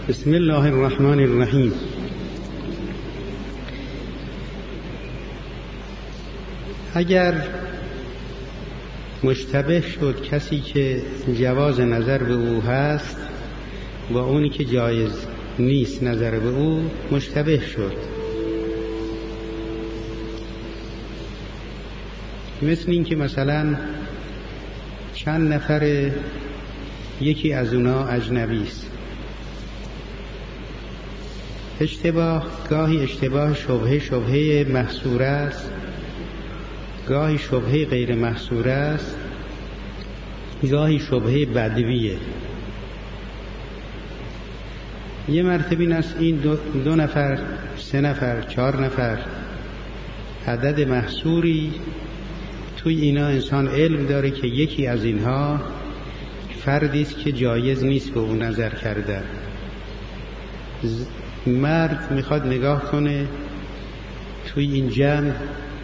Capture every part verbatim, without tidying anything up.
بسم الله الرحمن الرحیم. اگر مشتبه شد کسی که جواز نظر به او هست با اونی که جایز نیست نظر به او مشتبه شد، مثل این که مثلا چند نفر یکی از اونا اجنبی است، اشتباه گاهی اشتباه شبهه شبهه محصوره است، گاهی شبهه غیر محصوره است، گاهی شبهه بدویه. یه مرتبه این است این دو, دو نفر سه نفر چهار نفر عدد محصوری توی اینا انسان علم داره که یکی از اینها فردی است که جایز نیست به اون نظر کردن. مرد میخواد نگاه کنه توی این جمع،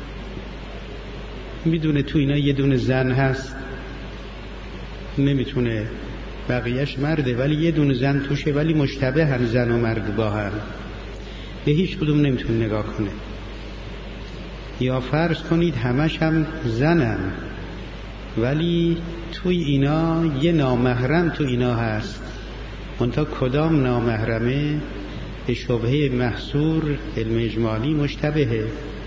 میدونه توی اینا یه دونه زن هست، نمیتونه بقیهش مرده ولی یه دونه زن توشه، ولی مشتبه هم زن و مرد با هم، به هیچ کدوم نمیتونه نگاه کنه. یا فرض کنید همش هم زنن ولی توی اینا یه نامحرم توی اینا هست، منتها کدام نامحرمه به شبهه محصور علم اجمالی مشتبهه.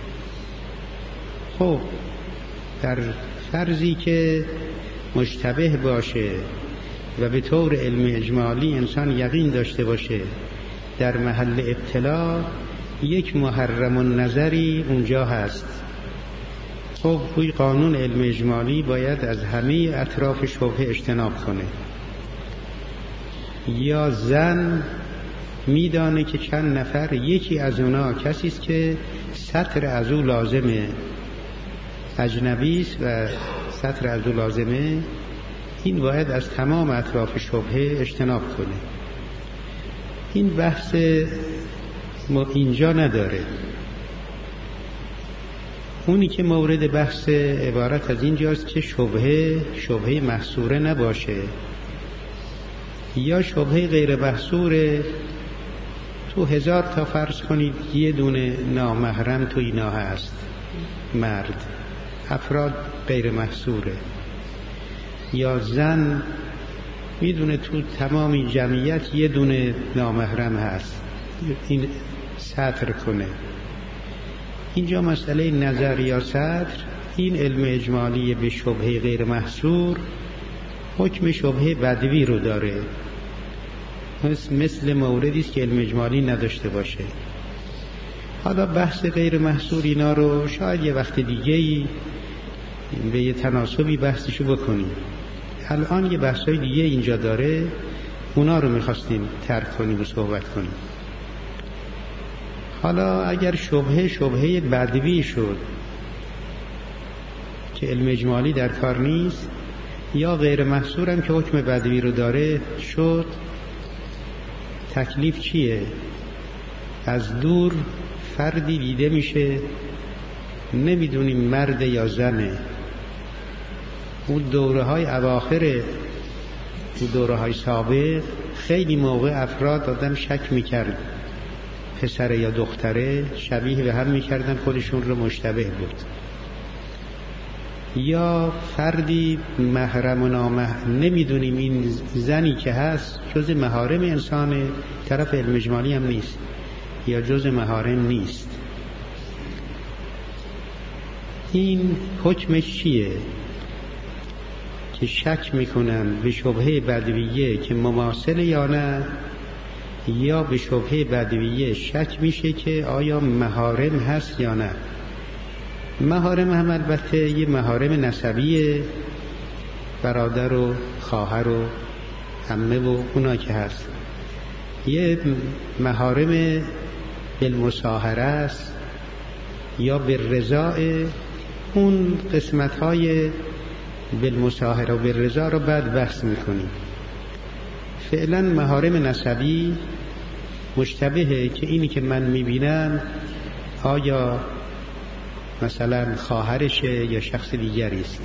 خب در فرضی که مشتبه باشه و به طور علم اجمالی انسان یقین داشته باشه در محل ابتلا یک محرم النظری اونجا هست، خب روی قانون علم اجمالی باید از همه اطراف شبهه اجتناب کنه. یا زن میدانه که چند نفر یکی از اونا کسی است که سطر از او لازمه، اجنبی است و سطر از او لازمه، این باید از تمام اطراف شبهه اجتناب کنه. این بحث ما اینجا نداره. اونی که مورد بحث عبارت از اینجاست که شبهه شبهه محصوره نباشه، یا شبهه غیر محصوره. تو هزار تا فرض کنید یه دونه نامحرم تو اینا هست، مرد، افراد غیر محصوره. یا زن میدونه تو تمامی جمعیت یه دونه نامحرم هست، این سطر کنه. اینجا مسئله نظر یا سطر، این علم اجمالی به شبهه غیر محصور حکم شبهه بدوی رو داره، مثل موردی است که علم اجمالی نداشته باشه. حالا بحث غیر محصور اینا رو شاید یه وقت دیگه‌ای به یه تناسبی بحثشو بکنیم. الان یه بحثای دیگه اینجا داره، اونا رو میخواستیم ترک کنیم و صحبت کنیم. حالا اگر شبهه شبهه بدوی شد که علم اجمالی در کار نیست، یا غیر محصورم که حکم بدوی رو داره شد، تکلیف چیه؟ از دور فردی دیده میشه، نمیدونیم مرد یا زنه. اون دوره های اواخر، اون دوره های سابق خیلی موقع افراد آدم شک میکرد پسره یا دختره، شبیه به هم میکردن، خودشون رو مشتبه بود. یا فردی محرم و نامحرم، نمیدونیم این زنی که هست جز محارم انسانه، طرف علم اجمالی هم نیست، یا جز محارم نیست. این حکمش چیه؟ که شک میکنن به شبهه بدویه که مماثل یا نه، یا به شبهه بدویه شک میشه که آیا محارم هست یا نه. محارم هم البته یه محارم نسبیه، برادر و خواهر و عمه و اونا که هست. یه محارم بالمصاهره است یا بالرضا، اون قسمت های بالمصاهره و بالرضا رو بعد بحث میکنیم. فعلا محارم نسبی مشتبهه که اینی که من میبینم آیا مثلا خواهرشه یا شخص دیگری است،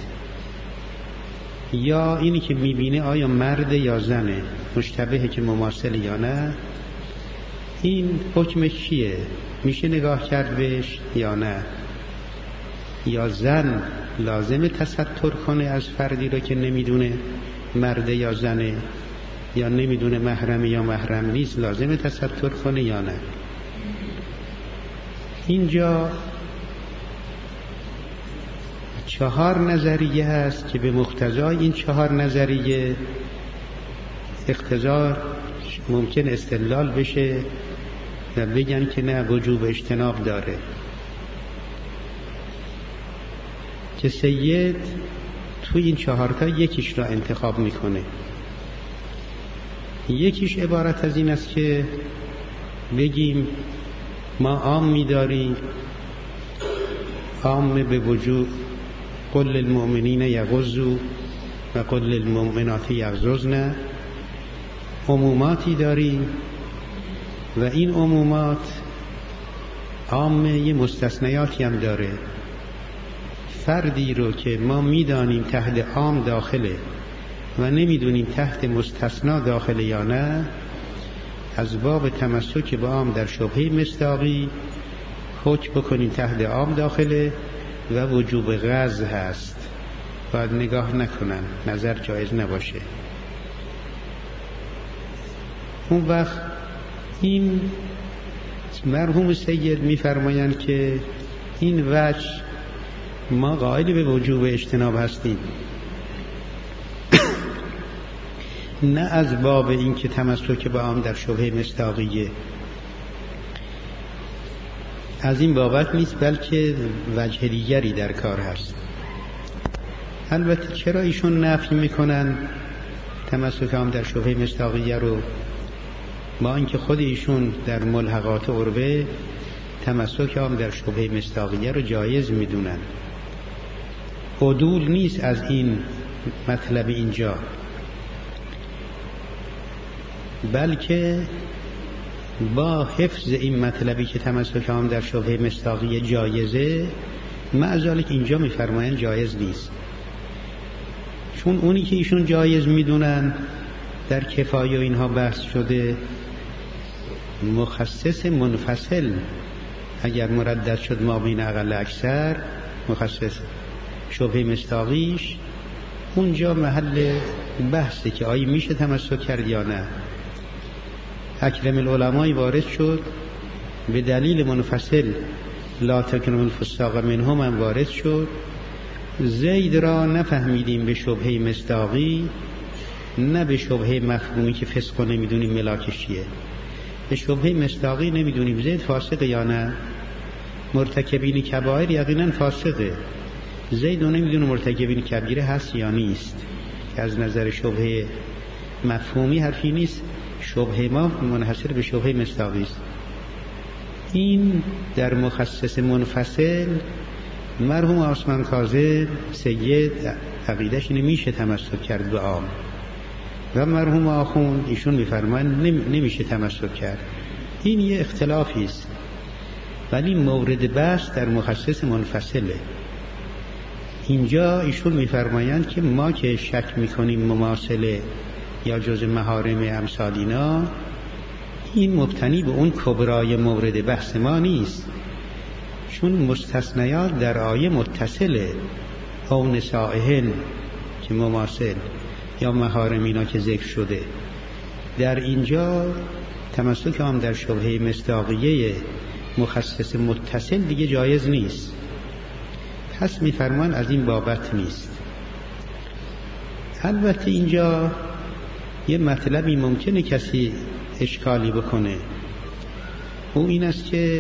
یا اینی که میبینه آیا مرد یا زنه، مشتبهه که مماثل یا نه. این حکمش چیه؟ میشه نگاه کرد بهش یا نه؟ یا زن لازم تستر کنه از فردی رو که نمیدونه مرده یا زنه، یا نمیدونه محرمه یا محرم نیست لازم تستر کنه یا نه؟ اینجا چهار نظریه هست که به مقتضای این چهار نظریه اقتضا ممکن استدلال بشه و بگن که نه وجوب اجتناب داره، که سید توی این چهارتا یکیش را انتخاب میکنه. یکیش عبارت از این است که بگیم ما عام می‌داریم، عام به وجود قل للمؤمنین یغضوا و قل للمؤمنات یغضضن، عموماتی داریم و این عمومات عام یه مستثنیاتی هم داره. فردی رو که ما میدانیم تحت عام داخله و نمیدونیم تحت مستثنا داخله یا نه، از باب تمسک به عام در شبهه مصداقی حکم بکنیم تحت عام داخله و وجوب غض هست، باید نگاه نکنن، نظر جایز نباشه. اون وقت این مرحوم سید میفرمایند که این وجه ما قائل به وجوب اجتناب هستیم، نه از باب این که تمسک به عام در شبهه مصداقیه، از این بابت نیست، بلکه وجه دیگری در کار هست. البته چرا ایشون نفی میکنن تمسک عام در شبهه مصداقیه رو، با اینکه خود ایشون در ملحقات عروه تمسک عام در شبهه مصداقیه رو جایز میدونن؟ عدول نیست از این مطلب اینجا، بلکه با حفظ این مطلبی که تمسک عام در شبهه مصداقیه جایزه، معذالک اینجا میفرمایند جایز نیست. چون اونی که ایشون جایز میدونن در کفایه و اینها بحث شده، مخصص منفصل اگر مردد شد ما بین اقل اکثر، مخصص شبهه مصداقیش اونجا محل بحثه که آیا میشه تمسک کرد یا نه. اکرم العلمای وارد شد به دلیل منفصل، لا تکرم الفساق منهم هم وارد شد. زید را نفهمیدیم به شبهه مصداقی، نه به شبهه مفهومی که فسق نمیدونیم ملاکش چیه. به شبهه مصداقی نمیدونیم زید فاسقه یا نه، مرتکبین کبائر یقینا فاسقه، زید نمیدونه مرتکبین کبیره هست یا نیست، که از نظر شبهه مفهومی حرفی نیست، شبهه ما منحصر به شبهه مصداقی است. این در مخصص منفصل مرحوم عثمان کاظم سید عقیده‌اش اینه میشه تمسک کرد به عام، و مرحوم آخوند ایشون میفرمایند نمیشه تمسک کرد. این یه اختلافی است، ولی مورد بحث در مخصص منفصله. اینجا ایشون میفرمایند که ما که شک میکنیم مماثله یا جز محارم امثال اینا، این مبتنی به اون کبرای مورد بحث ما نیست، چون مستثنیات در آیه متصله، او نسائهن که مماثل یا محارم اینا که ذکر شده، در اینجا تمسک هم در شبهه مصداقیه مخصص متصل دیگه جایز نیست. پس میفرمان از این بابت نیست. البته اینجا یه مطلبی ممکنه کسی اشکالی بکنه، او این است که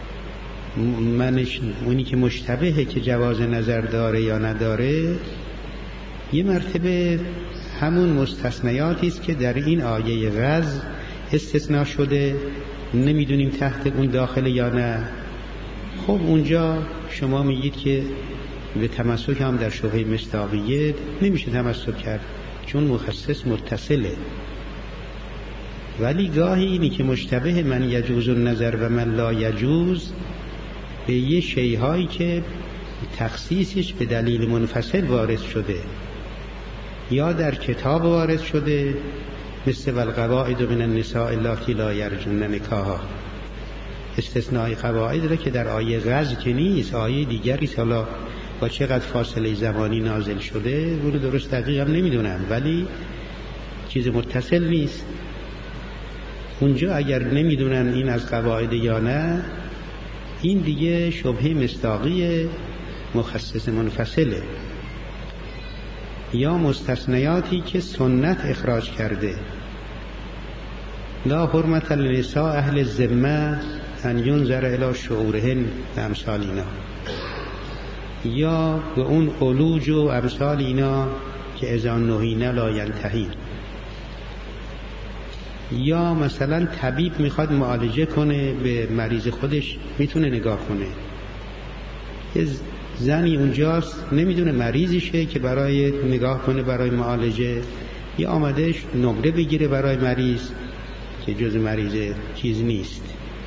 منش اونی که مشتبهه که جواز نظر داره یا نداره، یه مرتبه همون مستثنیاتی است که در این آیه غض استثناء شده، نمیدونیم تحت اون داخله یا نه. خب اونجا شما میگید که به تمسک هم در شبهه مصداقیه نمیشه تمسک کرد چون مخصص متصله. ولی گاهی اینی که مشتبه من یجوز النظر و من لا یجوز به یه شیهایی که تخصیصش به دلیل منفصل وارد شده، یا در کتاب وارد شده مثل والقواعد من النساء اللاتی لا یرجون نکاحا، استثناء قواعد را که در آیه غزو که نیست، آیه دیگری حالا با چقدر فاصله زمانی نازل شده اون رو درست دقیق هم نمیدونم، ولی چیز متصل نیست. اونجا اگر نمیدونن این از قواعد یا نه، این دیگه شبهه مصداقی مخصص منفصله، یا مستثنیاتی که سنت اخراج کرده. لا حرمت للنساء اهل الذمه ان ینظر الی شعورهن و امثال اینا، یا به اون علوج و امثال اینا که اذا نهینا لا ینتهی. یا مثلا طبیب میخواد معالجه کنه به مریض خودش، میتونه نگاه کنه. یه زنی اونجاست نمیدونه مریضشه که برای نگاه کنه برای معالجه، یا آمدهش نمره بگیره برای مریض که جز مریض چیز نیست.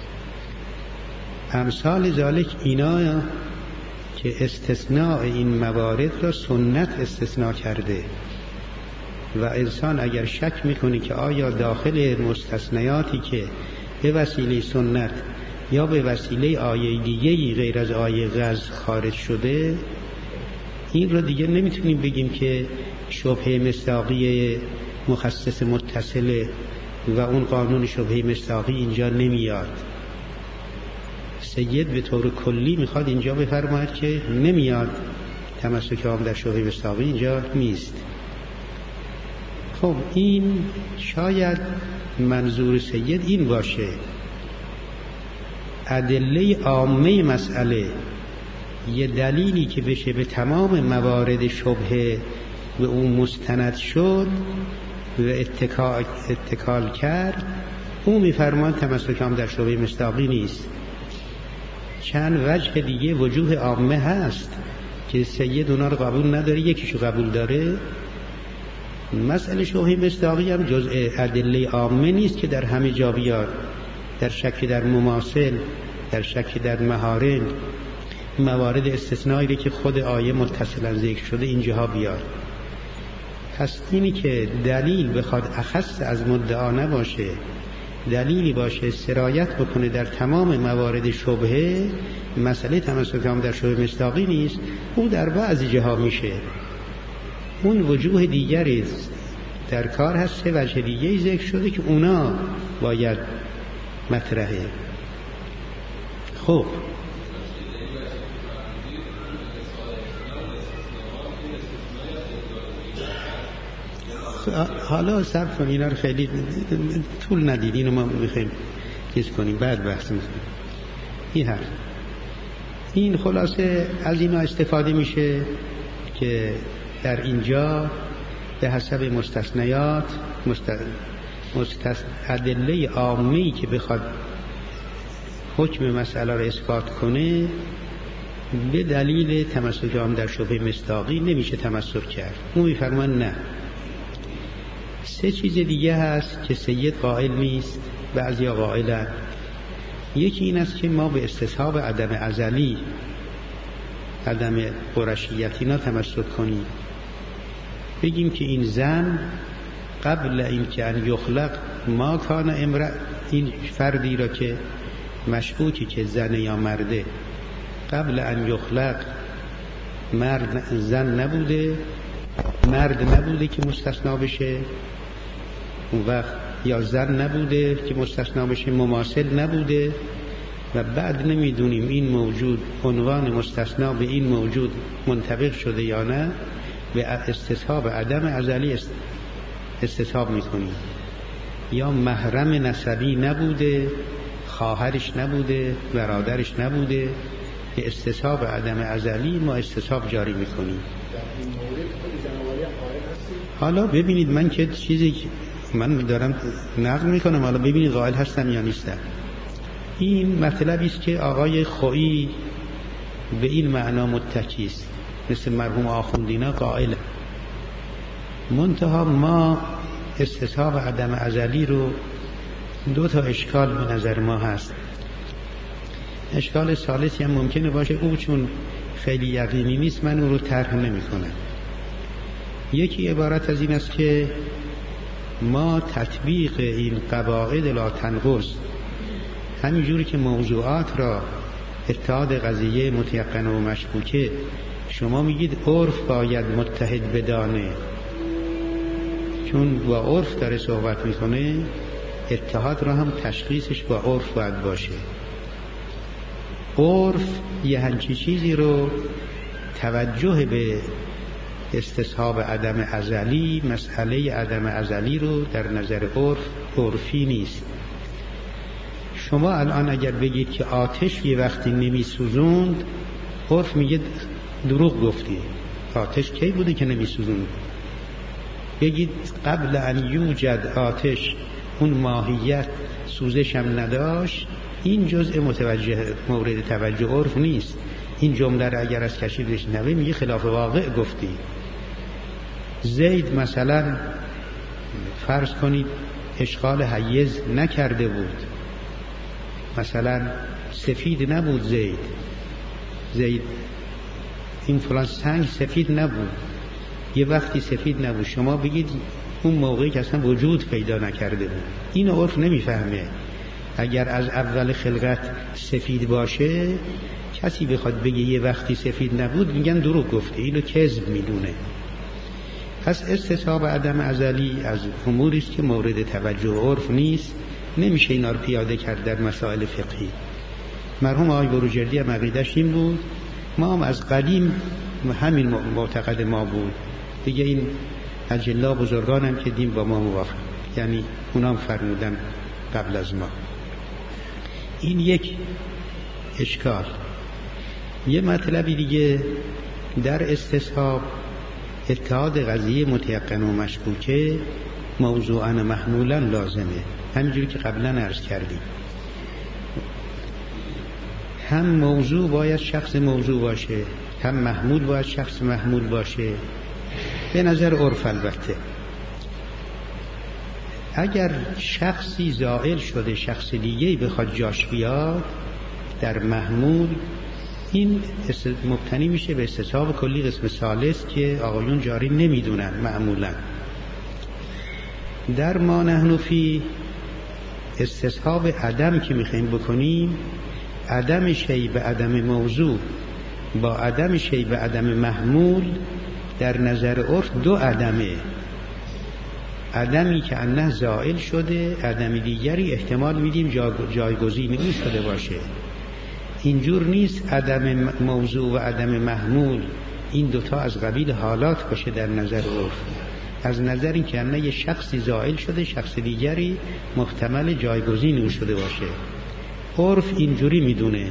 امثال ذالک اینا که استثناء این موارد را سنت استثناء کرده و انسان اگر شک میکنه که آیا داخل مستثنیاتی که به وسیله سنت یا به وسیله آیه دیگه‌ای غیر از آیه غزو خارج شده، این رو دیگه نمیتونیم بگیم که شبهه مصداقی مخصص متصله و اون قانون شبهه مصداقی اینجا نمیاد. سید به طور کلی میخواد اینجا بفرماید که نمیاد، تمسک هم در شبهه مصداقی اینجا نیست. خب این شاید منظور سید این باشه، ادله عامه مسئله، یه دلیلی که بشه به تمام موارد شبهه به اون مستند شد و اتکال, اتکال کرد، اون میفرمان تمسک هم در شبهه مصداقی نیست. چند وجه دیگه وجوه عامه هست که سید اونا رو قبول نداره، یکیشو قبول داره. مسئله شبهه مصداقی هم جزء ادله عامه نیست که در همه جا بیاد، در شک در مماثل، در شک در محارم، موارد استثنایی که خود آیه متصلا ذکر شده اینجاها بیاد. پس اینی که دلیل بخواد اخص از مدعا نباشه، دلیلی باشه سرایت بکنه در تمام موارد شبهه، مسئله تمسک هم در شبهه مصداقی نیست، او در بعضی جاها میشه. اون وجوه دیگری در کار هست، سه وجه دیگری ذکر شده که اونا باید مطرحه. خب حالا صرف کن اینا رو خیلی طول ندید، اینو ما میخوایم چیز کنیم بعد بحث میکنیم. این حرف این خلاصه از اینا استفاده میشه که در اینجا به حسب مستثنیات مستث... ادله عامه‌ای که بخواد حکم مسئله را اثبات کنه به دلیل تمسک هم در شبهه مصداقی نمیشه تمسک کرد. اون میفرمان نه. سه چیز دیگه هست که سید قائل نیست، بعضی قائلن. یکی این است که ما به استصحاب عدم ازلی، عدم قرشیت اینا تمسک کنیم، بگیم که این زن قبل این که ان یخلق ما کان امرأ، این فردی را که مشکوکی که زن یا مرده، قبل ان یخلق مرد زن نبوده، مرد نبوده که مستثنا بشه، اون وقت یا زن نبوده که مستثنا بشه، مماثل نبوده، و بعد نمیدونیم این موجود عنوان مستثنا به این موجود منطبق شده یا نه، به استصحاب عدم ازلی استصحاب میکنیم. یا محرم نسبی نبوده، خواهرش نبوده، برادرش نبوده، به استصحاب عدم ازلی ما استصحاب جاری میکنیم. حالا ببینید من که چیزی که من دارم نقل میکنم، حالا ببینید قائل هستم یا نیستم. این مطلبی است که آقای خویی به این معنا متکی است، مثل مرحوم آخوندینا قائل. منتها ما استصحاب عدم ازلی رو دو تا اشکال به نظر ما هست. اشکال ثالثی هم ممکنه باشه، او چون خیلی یقینی نیست من اون رو طرح نمی کنم. یکی عبارت از این است که ما تطبیق این قواعد لا تنقض، همینجوری که موضوعات را اتحاد قضیه متیقن و مشکوکه شما میگید عرف باید متحد بدانه، چون با عرف داره صحبت میکنه، اتحاد را هم تشخیصش با عرف باید باشه. عرف یه همچی چیزی رو توجه به استصحاب عدم ازلی، مسئله عدم ازلی رو در نظر عرف عرفی نیست. شما الان اگر بگید که آتش یه وقتی نمی سوزوند، عرف میگه دروغ گفتی، آتش کی بوده که نمی سوزوند؟ بگید قبل ان یوجد آتش اون ماهیت سوزش هم نداشت، این جزء متوجه مورد توجه عرف نیست. این جمله را اگر از کسی بشنوه میگه خلاف واقع گفتی. زید مثلا فرض کنید اشغال حیز نکرده بود، مثلا سفید نبود زید، زید این فلان سنگ سفید نبود، یه وقتی سفید نبود، شما بگید اون موقعی که اصلا وجود پیدا نکرده بود. این عرف نمیفهمه. اگر از اول خلقت سفید باشه، کسی بخواد بگه یه وقتی سفید نبود، میگن دروغ گفته، اینو کذب میدونه. پس استصحاب عدم ازلی از اموری است که مورد توجه عرف نیست، نمیشه اینا رو پیاده کرد در مسائل فقهی. مرحوم آقای بروجردی هم عقیده‌اش این بود، ما هم از قدیم همین معتقد ما بود دیگه. این اجلا بزرگان هم که دین با ما موافق، یعنی اونا هم فرمودن قبل از ما. این یک اشکال. یه مطلبی دیگه در استصحاب اتحاد قضیه متیقن و مشکوکه موضوعاً محمولاً لازمه، همینجوری که قبلا عرض کردیم. هم موضوع باید شخص موضوع باشه، هم محمول باید شخص محمول باشه، به نظر عرف. البته اگر شخصی زائل شده شخص دیگه‌ای بخواد جاش بیاد در محمول، این مبتنی میشه به استصحاب کلی قسم ثالث که آقایون جاری نمیدونن معمولا. در ما نحن فی استصحاب عدم که میخوایم بکنیم، عدم شی به عدم موضوع با عدم شی به عدم محمول در نظر عرف دو عدمه. عدمی که انه زائل شده، عدم دیگری احتمال میدیم جایگزین او شده باشه. اینجور نیست عدم موضوع و عدم محمول این دوتا از قبیل حالات باشه در نظر عرف. از نظر این که انه یه شخصی زائل شده، شخص دیگری محتمل جایگزین او شده باشه. عرف اینجوری میدونه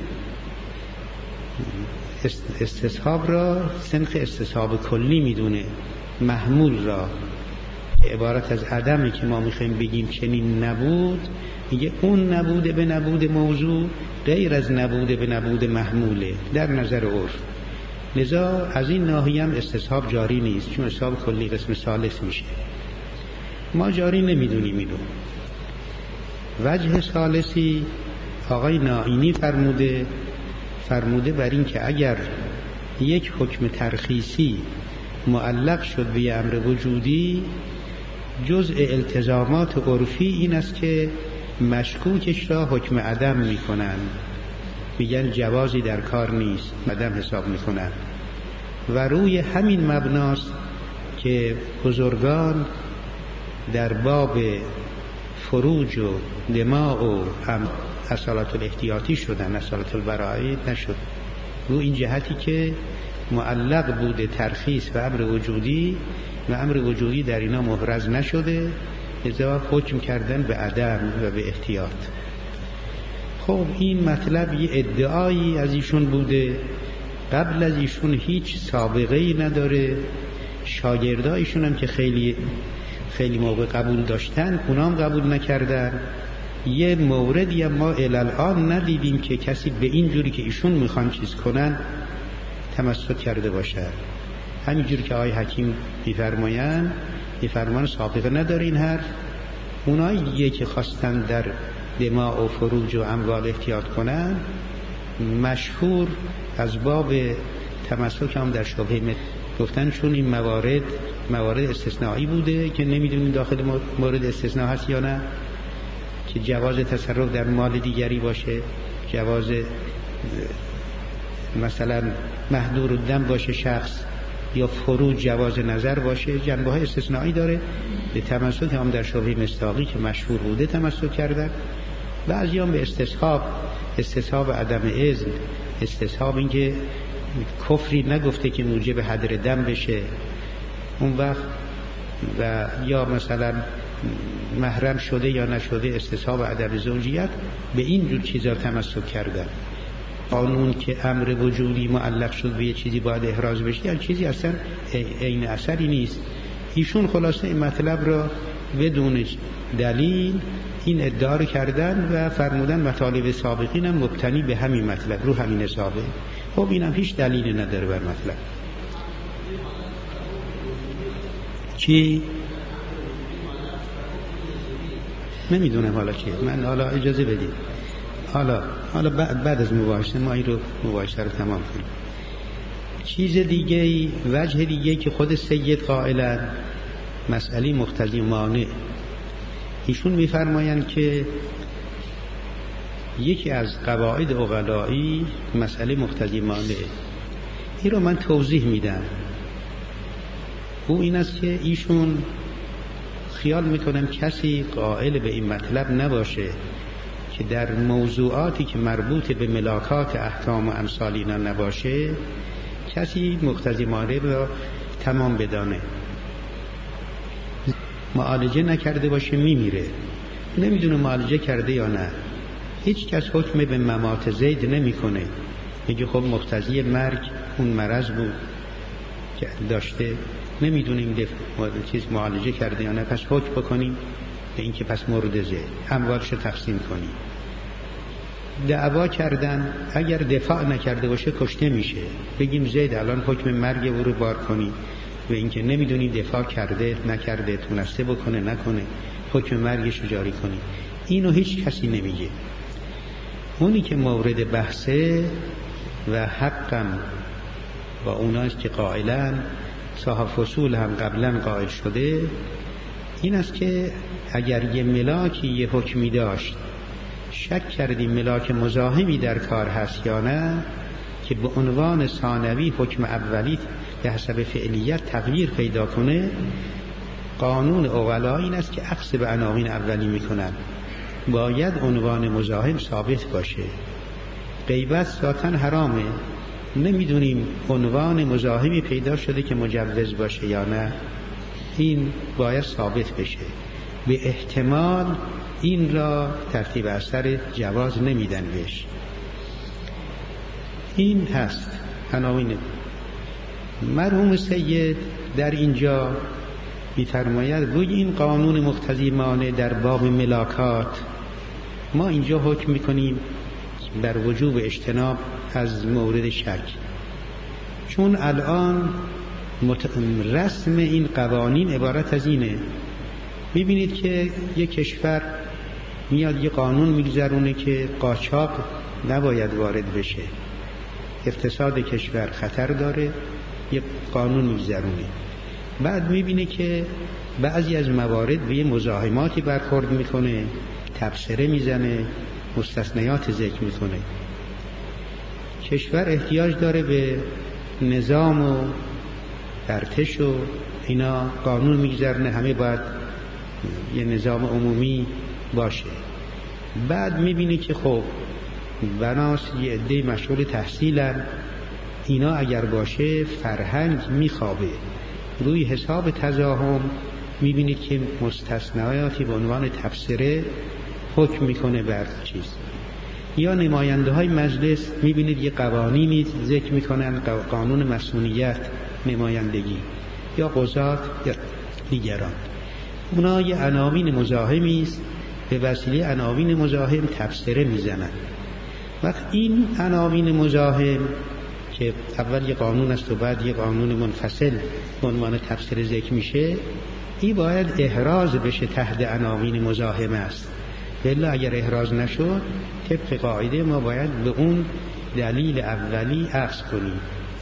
استصحاب را سنخ استصحاب کلی میدونه، محمول را عبارت از عدمی که ما میخوایم بگیم چنین نبود، میگه اون نبوده به نبود موضوع غیر از نبوده به نبود محموله در نظر عرف. لذا از این ناحیه هم استصحاب جاری نیست، چون استصحاب کلی قسم ثالث میشه. ما جاری نمیدونیم اینو. وجه ثالثی آقای نائینی فرموده فرموده بر این که اگر یک حکم ترخیصی معلق شد به امر وجودی، جزء التزامات عرفی این است که مشکوکش را حکم عدم میکنن، میگن جوازی در کار نیست، عدم حساب میکنن. و روی همین مبناست که بزرگان در باب فروج و دماء و هم اصالت الاحتیاطی شدن، اصالت البرائی نشد. رو این جهتی که معلق بوده ترخیص و امر وجودی و امر وجودی در اینا محرز نشده، لذا حکم کردن به عدم و به احتیاط. خب این مطلب یه ادعایی از ایشون بوده، قبل از ایشون هیچ سابقه‌ای نداره. شاگردایشون هم که خیلی خیلی موقع قبول داشتن، اونام قبول نکردن. یه موردی هم ما الان ندیدیم که کسی به این جوری که ایشون میخوان چیز کنن تمسک کرده باشه. همینجوری که آقای حکیم میفرمایند، میفرمان سابقه نداره این حرف. اونایی که خواستن در دماء و فروج و اموال احتیاط کنن، مشهور از باب تمسک هم در شبهه گفتن چون این موارد موارد استثنایی بوده که نمیدونیم داخل مورد استثناء هست یا نه، که جواز تصرف در مال دیگری باشه، جواز مثلا محظور الدم باشه شخص، یا فروج جواز نظر باشه، جنبه های استثنایی داره. به تمسک هم در شبهه مصداقی که مشهور بوده تمسک کردن. بعضی هم به استصحاب، استصحاب عدم اذن، استصحاب این که کفری نگفته که موجب هدر دم بشه اون وقت، و یا مثلا محرم شده یا نشده، استصحاب عدم زوجیت، به این جور چیزا تمسک کردن. قانون که امر وجودی معلق شد به یه چیزی باید احراز بشه، یعنی چیزی اصلا عین اثری نیست. ایشون خلاصه این مطلب را بدون دلیل این ادعا رو کردن و فرمودن مطالب سابقین هم مبتنی به همین مطلب، رو همین حسابه. خب اینم هیچ دلیلی نداره بر مطلب. چی؟ نمیدونم حالا چیه، من حالا اجازه بدید حالا حالا بعد از مباحثه ما این رو مباحثه رو تمام کنیم. چیز دیگه، وجه دیگه که خود سید قائلن، مسئله مقتضی مانع. ایشون میفرمایند که یکی از قواعد عقلایی مسئله مقتضی مانع. این رو من توضیح میدم. او این است که ایشون خیال میکنم کسی قائل به این مطلب نباشه که در موضوعاتی که مربوط به ملاکات احکام و امثال اینا نباشه کسی مقتضی مانع را تمام بدانه. معالجه نکرده باشه میمیره، نمیدونه معالجه کرده یا نه. هیچ کس حکم به ممات زید نمیکنه، میگه خب مقتضی مرگ اون مرض بود که داشته، نمیدونیم چیز معالجه کرده یا نه، پس حکم بکنیم به این که پس مرده زید، اموالش تقسیم کنیم. دعوا کردن، اگر دفاع نکرده باشه کشته میشه، بگیم زید الان حکم مرگ او رو بار کنی، و اینکه نمیدونی دفاع کرده نکرده، تونسته بکنه نکنه، حکم مرگش رو جاری کنی. اینو هیچ کسی نمیگه. اونی که مورد بحثه و حقم با اوناست که قائلن، صاحب فصول هم قبلا قائل شده، این است که اگر یه ملاکی یه حکمی داشت، شک کردیم ملاک مزاحمی در کار هست یا نه، که به عنوان ثانوی حکم اولی به حسب فعلیت تغییر پیدا کنه، قانون عقلا این است که اخذ به عناوین اولی میکنن، باید عنوان مزاحم ثابت باشه. غیبت ذاتاً حرامه، نمیدونیم عنوان مزاحمی پیدا شده که مجوز باشه یا نه، این باید ثابت بشه. به احتمال این را ترتیب اثر جواز نمیدن بهش. این هست عناوین. مرحوم سید در اینجا می‌فرماید گوی این قانون مقتضی مانع در باب ملاکات، ما اینجا حکم می‌کنیم بر وجوب اجتناب از مورد شک، چون الان مت... رسم این قوانین عبارت از اینه. می‌بینید که یک کشور میاد یه قانون میگذرونه که قاچاق نباید وارد بشه، اقتصاد کشور خطر داره، یه قانون میگذرونه. بعد میبینه که بعضی از موارد به یه مزاحماتی برخورد میکنه، تبصره میزنه، مستثنیات ذکر میکنه. کشور احتیاج داره به نظام و ارتش و اینا، قانون میگذرونه، همه باید یه نظام عمومی باشه. بعد میبینه که خب بناس یه عده مشغول تحصیلن، اینا اگر باشه فرهنگ میخوابه. روی حساب تزاحم میبینید که مستثنیاتی به عنوان تبصره حکم میکنه بر چیز. یا نماینده های مجلس میبینید یه قوانینی ذکر میکنن، قانون مسئولیت نمایندگی، یا قضات یا دیگران. اونا یه عناوین مزاحمی است، به وسیله عناوین مزاحم تبصره میزنن. وقت این عناوین مزاحم که اول یه قانون است و بعد یه قانون منفصل به عنوان تبصره ذکر میشه، این باید احراز بشه تحت عناوین مزاحم است. بلا اگر احراز نشد طبق قاعده ما باید به اون دلیل اولی اخذ کنیم.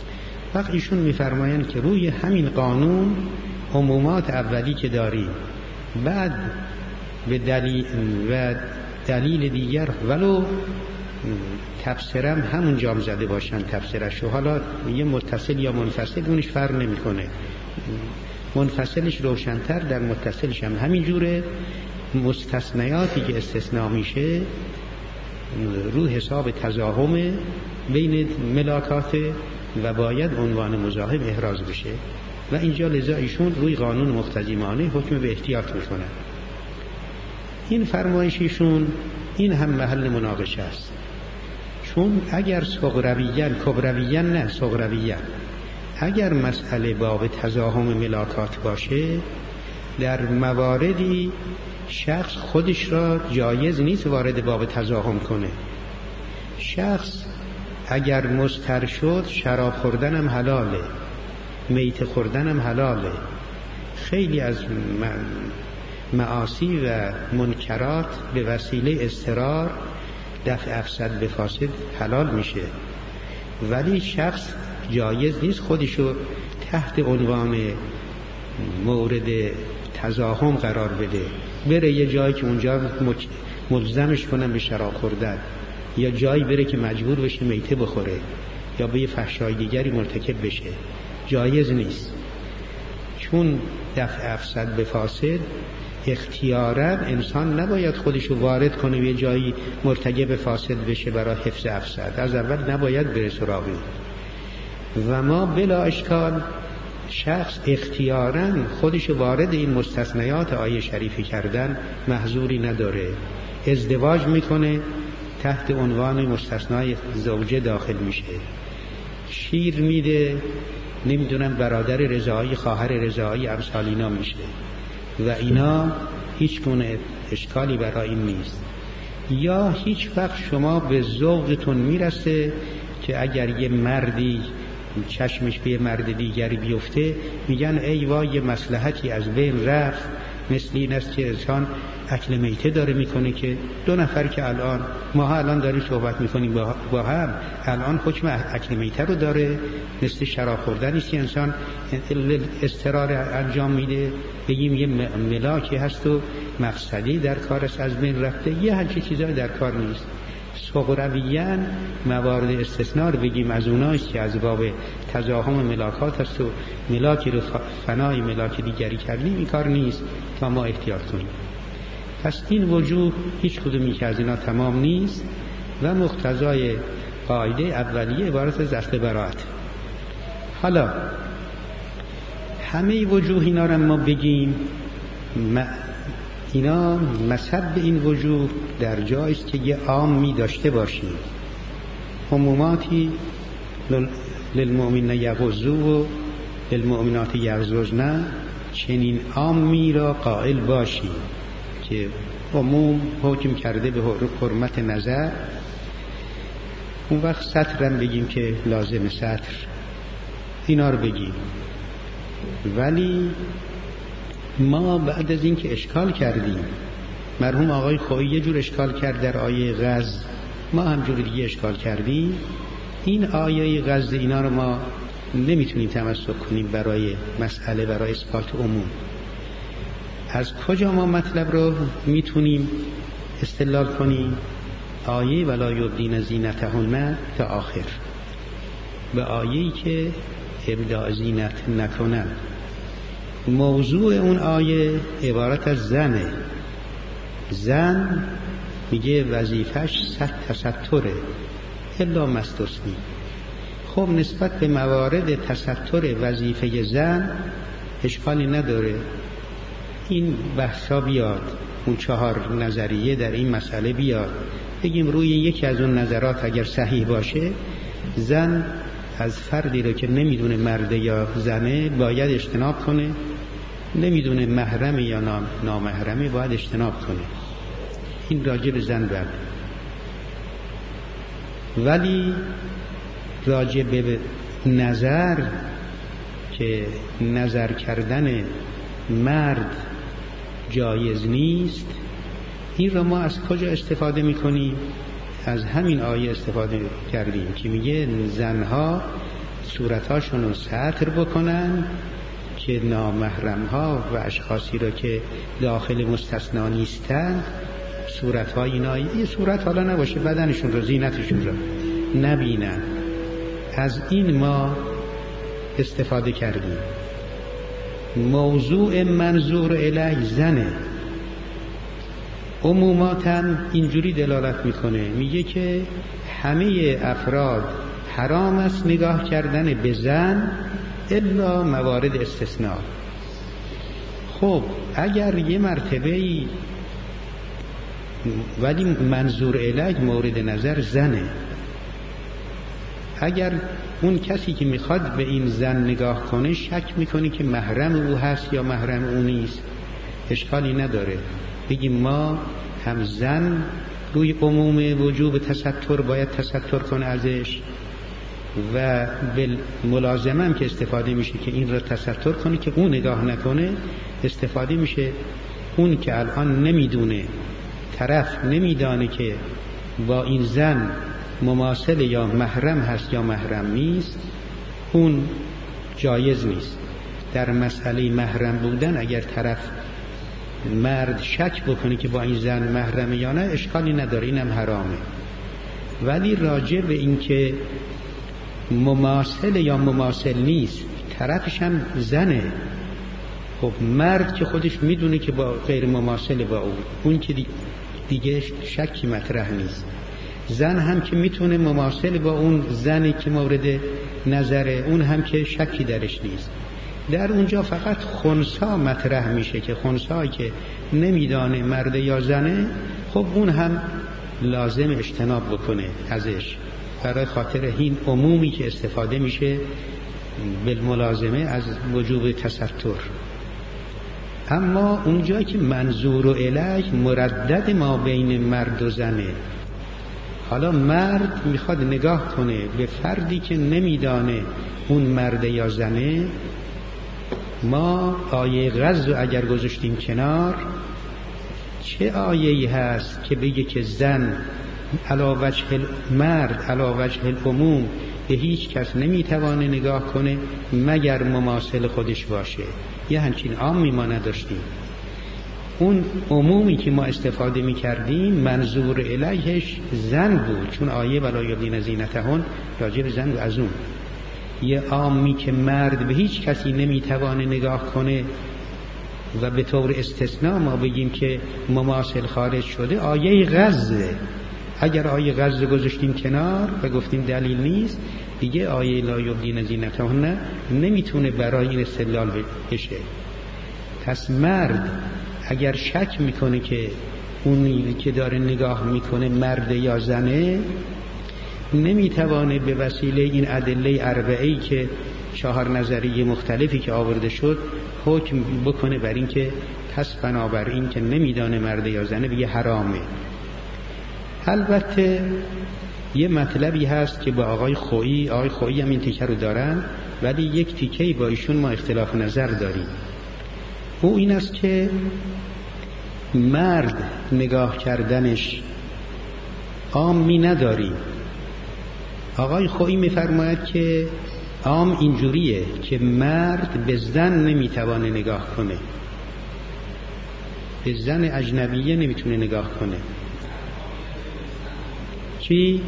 وقت ایشون میفرمایند که روی همین قانون عمومات اولی که داریم، بعد به دلیل و دلیل دیگر ولو تفسیرم همون جام زده باشن تفسیرش، و حالا یه متصل یا منفصل اونش فرق نمیکنه، منفصلش روشن‌تر، در متصلش هم همین جوره. مستثنیاتی که استثناء میشه رو حساب تزاحم بین ملاکات و باید عنوان مزاحم احراز بشه و اینجا لذا ایشون روی قانون مقتضیمانه حکم به احتیاط میکنه. این فرمایششون این هم محل مناقشه است، چون اگر صغرویان کبرویان نه صغرویان اگر مسئله باب تزاحم ملاکات باشه، در مواردی شخص خودش را جایز نیست وارد باب تزاحم کنه. شخص اگر مضطر شد شراب خوردن هم حلاله، میت خوردن هم حلاله، خیلی از معاصی و منکرات به وسیله اضطرار دفع افسد به فاسد حلال میشه، ولی شخص جایز نیست خودشو تحت عنوان مورد تزاحم قرار بده، بره یه جایی که اونجا ملزمش کنن به شراب خوردن، یا جایی بره که مجبور بشه میته بخوره یا به یه فحشای دیگری مرتکب بشه، جایز نیست. چون دفع افسد به فاسد اختیاراً انسان نباید خودشو وارد کنه به یه جایی مرتکب فاسد بشه برای حفظ افسد، از اول نباید بره سراغی. و ما بلا اشکال شخص اختیاراً خودشو وارد این مستثنیات آیه شریفی کردن محظوری نداره، ازدواج میکنه تحت عنوان مستثنای زوجه داخل میشه، شیر میده نمیدونم برادر رضایی خواهر رضایی امثال اینا میشه و اینا هیچ گونه اشکالی برای این نیست. یا هیچ وقت شما به ذوقتون میرسه که اگر یه مردی چشمش به مرد دیگری بیفته میگن ای وای یه مصلحتی از بین رفت، مثل این است که انسان اکل میته داره میکنه که دو نفر که الان ما الان داریم صحبت میکنیم با هم الان حکم اکل میته رو داره، مثل شراب خوردن است که انسان اضطرار انجام میده، بگیم یه ملاکی هست و مقصدی در کار است از بین رفته، یه همچین چیزایی در کار نیست. صغرویان موارد استثناء رو بگیم از اونایست که از باب تزاحم ملاکات است و ملاکی رو فنای ملاک دیگری کردیم، این کار نیست تا ما احتیاط کنیم. پس این وجوه هیچ کدومی که از اینا تمام نیست و مقتضای قاعده اولیه عبارت از اصل براءت. حالا همه وجوه اینا رو ما بگیم، اینا مذهب به این وجوه در جایی است که یه عامی داشته باشیم، عموماتی للمؤمنین یغضوا و للمؤمنات یغضضن، چنین عامی را قائل باشیم که عموم حکم کرده به حرمت نظر، اون وقت سطرم بگیم که لازم سطر، اینا رو بگیم. ولی ما بعد از این که اشکال کردیم، مرحوم آقای خویی یه جور اشکال کرد در آیه غز، ما هم جور دیگه اشکال کردیم، این آیه غز اینا رو ما نمیتونیم تمسک کنیم برای مسئله، برای اثبات عموم. از کجا ما مطلب رو میتونیم استدلال کنیم؟ آیه ولا یبدین زینتهن تا آخر، به آیه‌ای که ابداع زینت نکنن. موضوع اون آیه عبارت از زنه، زن میگه وظیفش ست تستره الا مستثنی. خب نسبت به موارد تستر وظیفه زن اشکالی نداره، این بحثا بیاد، اون چهار نظریه در این مسئله بیاد، بگیم روی یکی از اون نظرات اگر صحیح باشه، زن از فردی رو که نمیدونه مرده یا زنه باید اجتناب کنه، نمیدونه محرم یا نام نامحرمه باید اجتناب کنه. این راجع به زن برد. ولی راجع به نظر که نظر کردن مرد جایز نیست، این را ما از کجا استفاده میکنیم؟ از همین آیه استفاده کردیم که میگه زنها صورتاشون رو ستر بکنن که نامحرم ها و اشخاصی را که داخل مستثنا نیستن صورتهای اینا یه صورت حالا نباشه بدنشون رو زینتشون رو نبینن. از این ما استفاده کردیم. موضوع منظور الیه زنه. عمومات هم اینجوری دلالت میکنه، میگه که همه افراد حرام است نگاه کردن به زن الا موارد استثناء. خب اگر یه مرتبه‌ای ولی منظور الیه مورد نظر زنه، اگر اون کسی که میخواد به این زن نگاه کنه شک میکنه که محرم او هست یا محرم او نیست، اشکالی نداره بگیم ما هم زن روی عموم وجوب تستر باید تستر کنه ازش و بالملازمه هم که استفاده میشه که این را تستر کنه که اون نگاه نکنه، استفاده میشه اون که الان نمیدونه، طرف نمیدانه که با این زن مماثل یا محرم هست یا محرم نیست، اون جایز نیست. در مسئله محرم بودن اگر طرف مرد شک بکنه که با این زن محرمه یا نه اشکالی نداره، اینم حرامه. ولی راجع به این که مماثل یا مماثل نیست طرفش هم زنه، خب مرد که خودش میدونه که با غیر مماثل با اون اون که دیگه شکی مطرح نیست. زن هم که میتونه مماثل با اون زنی که مورد نظره، اون هم که شکی درش نیست. در اونجا فقط خنثی مطرح میشه که خنثی که نمیدانه مرد یا زنه، خب اون هم لازم اجتناب بکنه ازش، برای خاطر این عمومی که استفاده میشه بالملازمه از وجوب تستر. اما اونجا که منظور و الیه مردد ما بین مرد و زنه، حالا مرد میخواد نگاه کنه به فردی که نمیدانه اون مرد یا زنه، ما آیه غض اگر گذاشتیم کنار، چه آیه‌ای هست که بگه که زن علی وجه مرد علی وجه العموم به هیچ کس نمیتوانه نگاه کنه مگر مماثل خودش باشه؟ یه همچین عامی ما نداشتیم. اون عمومی که ما استفاده میکردیم منظور الیهش زن بود، چون آیه ولا یبدین زینتهن راجع به زن و از اون. یه عامی که مرد به هیچ کسی نمیتوانه نگاه کنه و به طور استثناء ما بگیم که مماثل خارج شده، آیه غزه. اگر آیه غزه گذاشتیم کنار و گفتیم دلیل نیست، دیگه آیه لا یبدین زینتهن نمیتونه برای این استدلال بشه. پس مرد اگر شک میکنه که اونی که داره نگاه میکنه مرد یا زنه، نمیتوانه به وسیله این ادله اربعه‌ای که چهار نظریه مختلفی که آورده شد حکم بکنه بر این که پس بنابراین که نمیدانه مرد یا زنه بگه حرامه. البته یه مطلبی هست که با آقای خویی، آقای خویی هم این تیکه رو دارن، ولی یک تیکه‌ای با ایشون ما اختلاف نظر داریم. او این است که مرد نگاه کردنش عامی نداریم. آقای خویی می‌فرماید که عام اینجوریه که مرد به زن نمیتوانه نگاه کنه، به زن اجنبیه نمیتونه نگاه کنه. چی؟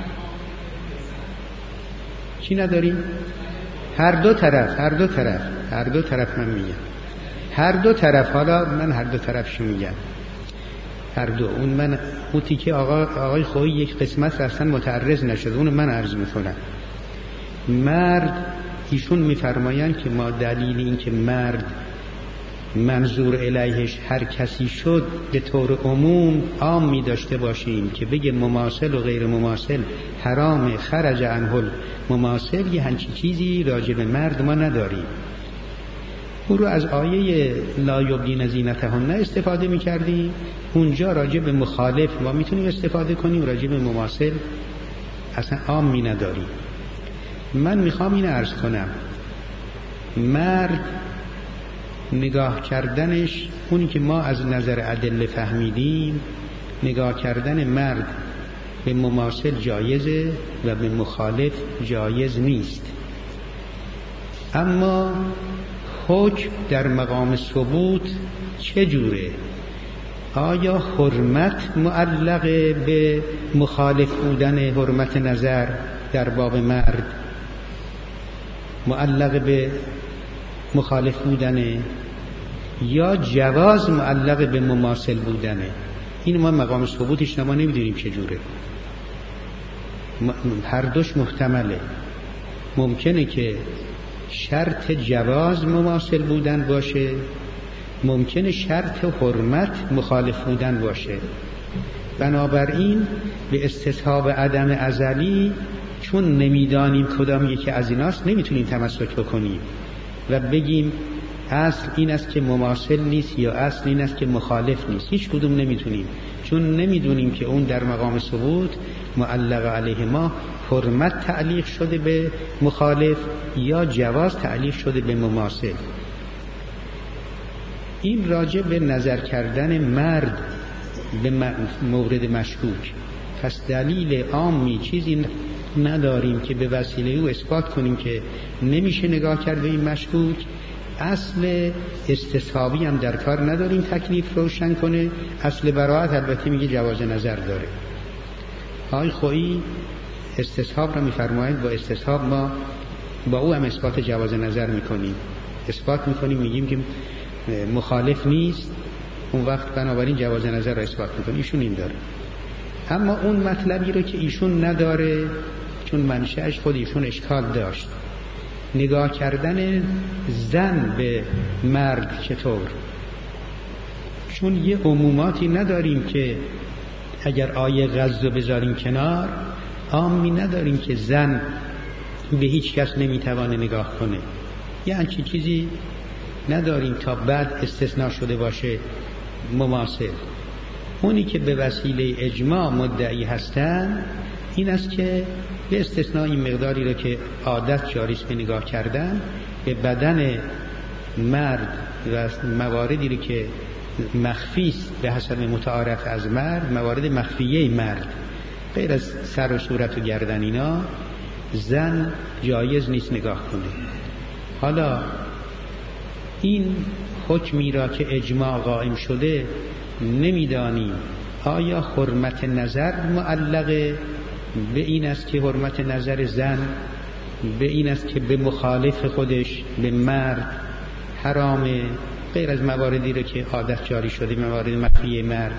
چی نداریم؟ هر دو طرف، هر دو طرف، هر دو طرف من میگم. هر دو طرف، حالا من هر دو طرفشو میگم. هر دو. اون من اون تیکه آقا آقای خویی یک قسمت اصلا متعرض نشد، اون من عرض میکنم. مرد ایشون میفرمایند که ما دلیل این که مرد منظور الیهش هر کسی شد به طور عموم عام می داشته باشیم که بگه مماثل و غیر مماثل حرام، خرج عنه مماثل، یه همچی چیزی راجع به مرد ما نداریم. او رو از آیه لا یبدین زینتهن استفاده می کردیم، اونجا راجع به مخالف ما میتونیم استفاده کنیم، راجع به مماثل اصلا عام می نداریم. من میخوام این عرض کنم، مرد نگاه کردنش، اونی که ما از نظر ادله فهمیدیم، نگاه کردن مرد به مماثل جایزه و به مخالف جایز نیست. اما حکم در مقام ثبوت چه جوره؟ آیا حرمت معلقه به مخالف بودن حرمت نظر در باب مرد، معلقه به مخالف بودنه، یا جواز معلقه به مماثل بودنه؟ این ما مقام ثبوتش ما نمیدونیم چجوره. هر دوش محتمله. ممکنه که شرط جواز مماثل بودن باشه، ممکنه شرط حرمت مخالف بودن باشه. بنابراین به استصحاب عدم ازلی چون نمیدانیم کدام یکی از ایناست نمیتونیم تمسک بکنیم و بگیم اصل این است که مماثل نیست یا اصل این است که مخالف نیست. هیچ کدوم نمیتونیم، چون نمیدونیم که اون در مقام ثبوت معلق علیه ما حرمت تعلیق شده به مخالف یا جواز تعلیق شده به مماثل. این راجع به نظر کردن مرد به مورد مشکوک. پس دلیل عامی چیزی نداریم که به وسیله او اثبات کنیم که نمیشه نگاه کرد به این مشکوک. اصل استصحابی هم در کار نداریم تکلیف روشن کنه. اصل براءت البته میگه جواز نظر داره. آقای خویی استصحاب را میفرمایند با استصحاب ما با او هم اثبات جواز نظر میکنیم، اثبات میکنیم، میگیم که مخالف نیست، اون وقت بنابراین جواز نظر را اثبات میکنیم. ایشون این داره. اما اون مطلبی رو که ایشون نداره، چون منشأش خود ایشون اشکال داشت، نگاه کردن زن به مرد چطور؟ چون یه عموماتی نداریم که اگر آیه غض رو بذاریم کنار، عامی نداریم که زن به هیچ کس نمیتوانه نگاه کنه. یه همچین چیزی نداریم تا بعد استثناء شده باشه مماثل. اونی که به وسیله اجماع مدعی هستن این است که به استثناء این مقداری رو که عادت جاریست به نگاه کردن به بدن مرد و مواردی رو که مخفیست به حسب متعارف از مرد، موارد مخفیه مرد غیر از سر و صورت و گردن، اینا زن جایز نیست نگاه کنه. حالا این حکمی را که اجماع قائم شده نمیدانیم آیا حرمت نظر معلقه به این است که حرمت نظر زن به این است که به مخالف خودش به مرد حرامه، غیر از مواردی رو که عادت جاری شده، موارد مخفی مرد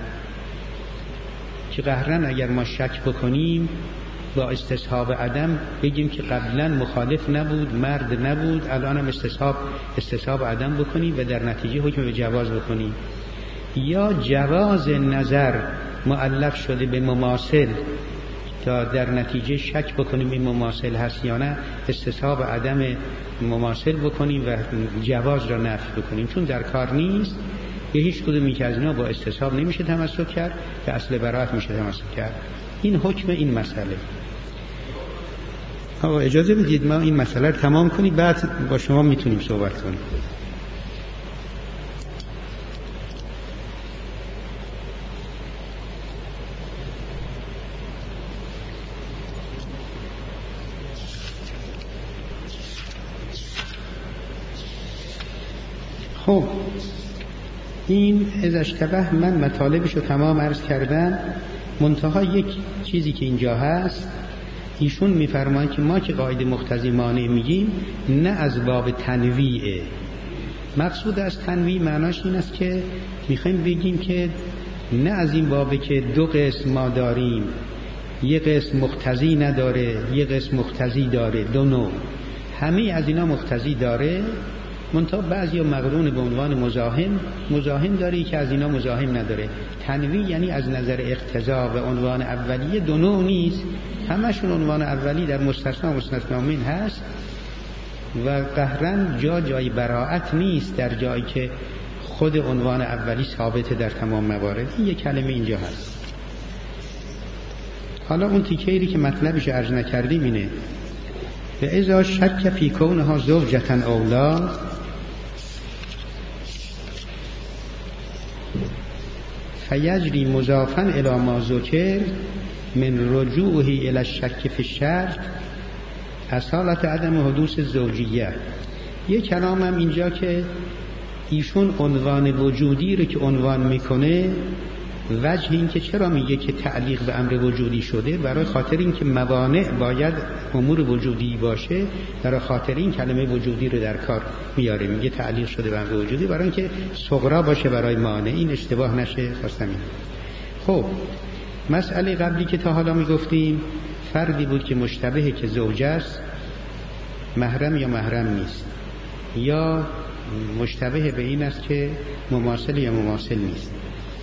که قهرن اگر ما شک بکنیم با استصحاب عدم بگیم که قبلا مخالف نبود، مرد نبود، الان هم استصحاب استصحاب عدم بکنیم و در نتیجه حکم به جواز بکنیم. یا جواز نظر معلق شده به مماثل تا در نتیجه شک بکنیم این مماثل هست یا نه، استصحاب عدم مماثل بکنیم و جواز را نفی بکنیم. چون در کار نیست، به هیچ کدومی که از اینا با استصحاب نمیشه تمسک کرد، به اصل براءت میشه تمسک کرد. این حکم این مسئله. آقا اجازه بدید ما این مسئله رو تمام کنیم، بعد با شما میتونیم صحبت کنیم. خب این از اشتبه من مطالبش رو تمام عرض کردم. منتها یک چیزی که اینجا هست، ایشون میفرمایند که ما که قاعده مقتضی مانع میگیم نه از باب تنویعه. مقصود از تنویع معناش این است که میخوایم بگیم که نه از این بابه که دو قسم ما داریم، یک قسم مقتضی نداره، یک قسم مقتضی داره، دو نوع، همه از اینا مقتضی داره، منتها بعضی مقرون به عنوان مزاحم مزاحم داره که از اینا مزاحم نداره. تنویع یعنی از نظر اقتضا و عنوان اولیه دو نوع نیست، همشون عنوان اولی در مستثنا و مستثنا منه هست و قهرن جا جای براءت نیست در جایی که خود عنوان اولی ثابته در تمام موارد. این یک کلمه اینجا هست. حالا اون تیکه‌ای که مطلبش عرض نکردیم اینه: و اذا شک فی کونها زوجة اولا فیجری مضافا الی ما ذکر من رجوعه الی الشک فی الشرط اصالت عدم حدوث زوجیه. یه کلام هم اینجا که ایشون عنوان وجودی رو که عنوان میکنه، وجه این که چرا میگه که تعلیق به امر وجودی شده، برای خاطر این که موانع باید امور وجودی باشه، برای خاطر این کلمه وجودی رو در کار میاره، میگه تعلیق شده به امر وجودی برای اینکه صغرا باشه برای مانع، این اشتباه نشه. خواستم این. خب مسئله قبلی که تا حالا میگفتیم فردی بود که مشتبهه که زوجه است، محرم یا محرم نیست، یا مشتبه به این است که مماثل یا مماثل نیست.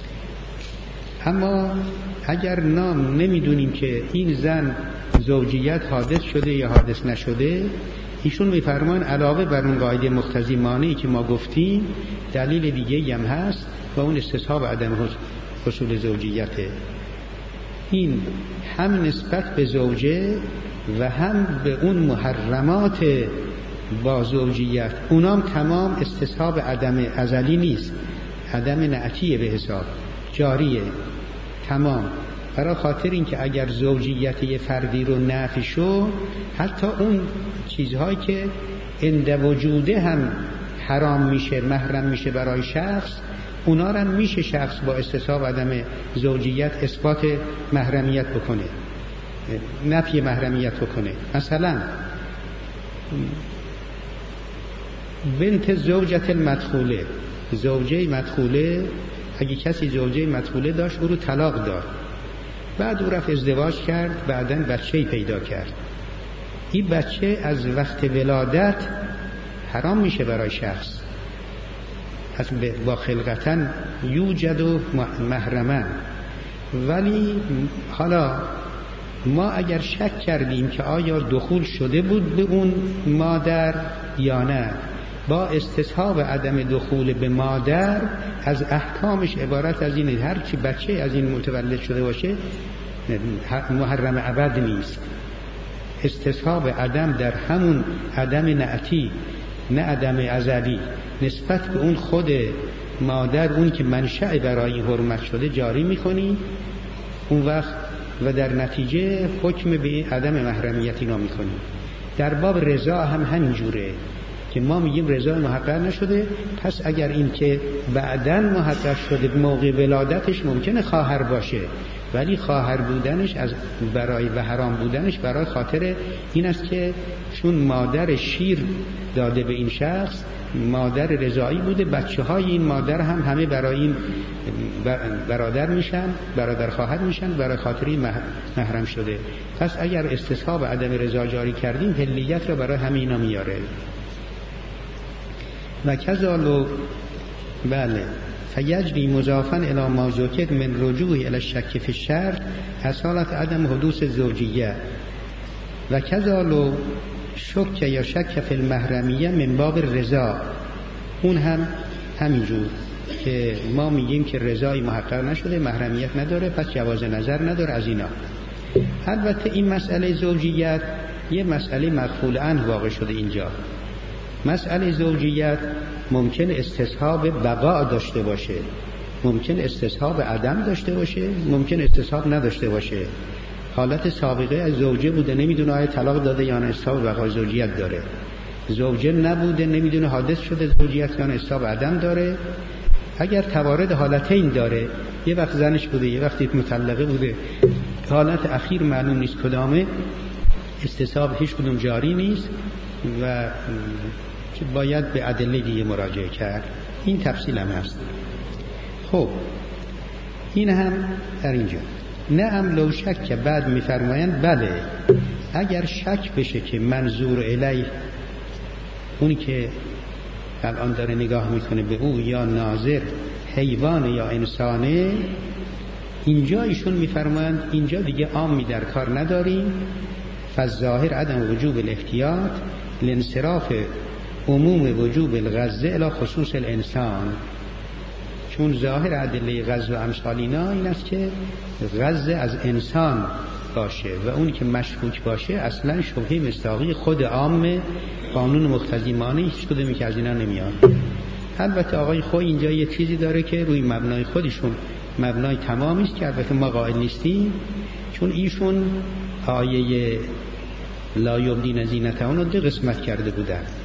اما اگر نام نمیدونیم که این زن زوجیت حادث شده یا حادث نشده، ایشون میفرمان علاوه بر اون قاعده مقتضی مانعی که ما گفتیم، دلیل دیگه هم هست و اون استصحاب عدم حصول زوجیته. این هم نسبت به زوجه و هم به اون محرمات با زوجیت، اونام تمام استصحاب عدم ازلی نیست، عدم نعتیه به حساب جاریه تمام، برای خاطر این که اگر زوجیت یه فردی رو نفی شو، حتی اون چیزهایی که عند وجوده هم حرام میشه، محرم میشه برای شخص، اونا رو میشه شخص با استصحاب عدم زوجیت اثبات محرمیت بکنه، نفی محرمیت بکنه. مثلا بنت زوجت المدخوله، زوجه مدخوله، اگه کسی زوجه مدخوله داشت او رو طلاق داد، بعد او رفت ازدواج کرد، بعدن بچه‌ای پیدا کرد، این بچه از وقت ولادت حرام میشه برای شخص، از با خلقتاً یوجد و محرمن. ولی حالا ما اگر شک کردیم که آیا دخول شده بود به اون مادر یا نه، با استصحاب عدم دخول به مادر از احکامش عبارت از اینه هر چی بچه از این متولد شده باشه محرم ابد نیست. استصحاب عدم در همون عدم نعتی، نه عدم ازلی، نسبت به اون خود مادر، اون که منشأ برای این حرمت شده جاری میکنی اون وقت، و در نتیجه حکم به عدم محرمیت اینا میکنی. در باب رضا هم همینجوره که ما میگیم رضا محقق نشده، پس اگر این که بعداً محقق شده موقع ولادتش ممکنه خواهر باشه، ولی خواهر بودنش از برای و حرام بودنش برای خاطر این است که چون مادر شیر داده به این شخص، مادر رضایی بوده، بچه های این مادر هم همه برای این برادر میشن، برادر خواهر میشن، برای خاطر این محرم شده. پس اگر استصحاب عدم رضا جاری کردیم، حلیت را برای همه اینا میاره. و کذالو بله فیجری مضافاً الی ما ذکر من رجوع الی الشک فی الشرط اصالت عدم حدوث زوجیه، و کذالو شک یا شک فی المحرمیه من باب رضا، اون هم همینجور که ما میگیم که رضای محقق نشده، محرمیت نداره، پس جواز نظر نداره از اینا. البته این مسئله زوجیت یه مسئله مغفول عنه واقع شده اینجا. مسئله زوجیت ممکن استصحاب بقا داشته باشه، ممکن استصحاب عدم داشته باشه، ممکن استصحاب نداشته باشه. حالت سابقه از زوجه بوده، نمیدونه آیا طلاق داده یا نه، استصحاب بقا زوجیت داره. زوجه نبوده، نمیدونه حادث شده زوجیت یا نه، استصحاب عدم داره. اگر توارد حالتین داره، یه وقت زنش بوده، یه وقت مطلقه بوده، حالت اخیر معلوم نیست کدامه، استصحاب هیچ کدوم جاری نیست و باید به ادله دیگه مراجعه کرد. این تفصیل هم هست. خب این هم در اینجا نه هم لو شک که بعد میفرمایند بله اگر شک بشه که منظور الیه اونی که الان داره نگاه میکنه به او یا ناظر حیوان یا انسانه، اینجا ایشون میفرمایند اینجا دیگه عامی در کار نداریم، فالظاهر عدم وجوب الاحتیاط لانصراف عموم وجوب الغزه الی خصوص الانسان، چون ظاهر ادله غزه و امثال اینا این است که غزه از انسان باشه و اونی که مشکوک باشه اصلا شبهه مصداقی خود عام قانون مقتضی مانع هیچ کدومی که از اینا نمیاد. البته آقای خو اینجا یه چیزی داره که روی مبنای خودشون مبنای تمامی است که البته ما قائل نیستیم، چون ایشون آیه لا یبدین زینتهن رو دو قسمت کرده بودن.